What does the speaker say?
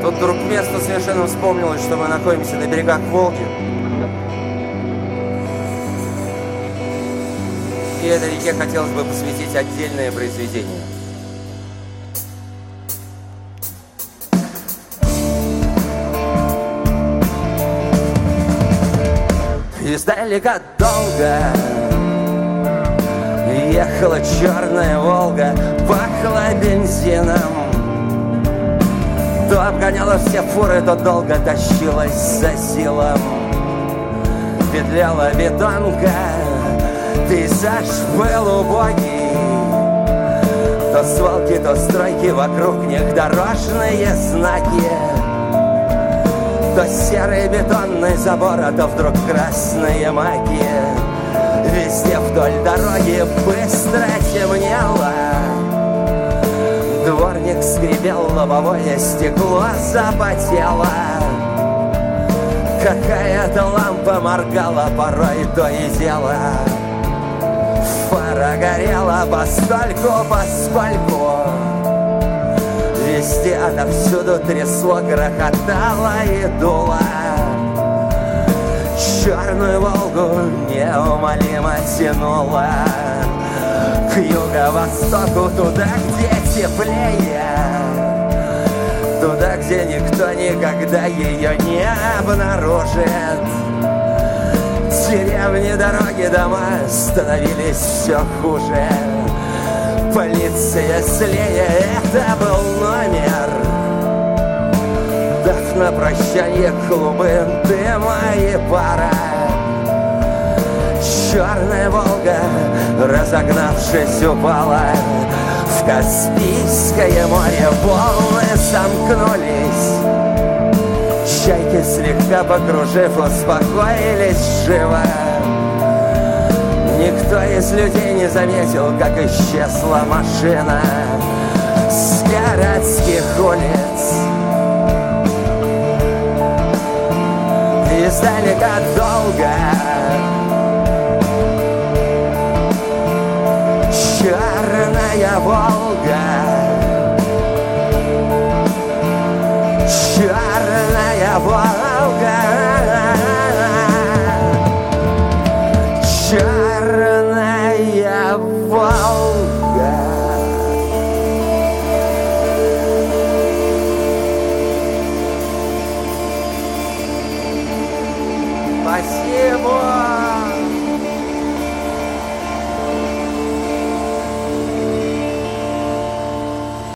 Тут вдруг место совершенно вспомнилось, что мы находимся на берегах Волги. И этой реке хотелось бы посвятить отдельное произведение. Издалека долго ехала черная Волга, пахла бензином. То обгоняла все фуры, то долго тащилась за силом. Петляла бетонка, пейзаж был убогий. То свалки, то стройки, вокруг них дорожные знаки. То серый бетонный забор, а то вдруг красные маки. Везде вдоль дороги быстро темнело. Дворник скрипел, лобовое стекло запотело. Какая-то лампа моргала порой то и дело. Фара горела постольку, поскольку везде отовсюду трясло, грохотало и дуло. Черную Волгу неумолимо тянуло к юго-востоку, туда, где теплее, туда, где никто никогда ее не обнаружит. Деревни, дороги, дома становились все хуже. Полиция злее, это был номер. Дав на прощание клубы дыма и пара. Черная Волга, разогнавшись, упала в Каспийское море. Волны сомкнулись, чайки, слегка покружив, успокоились живо. Никто из людей не заметил, как исчезла машина с городских улиц. Издалека долго черная Волга, черная Волга.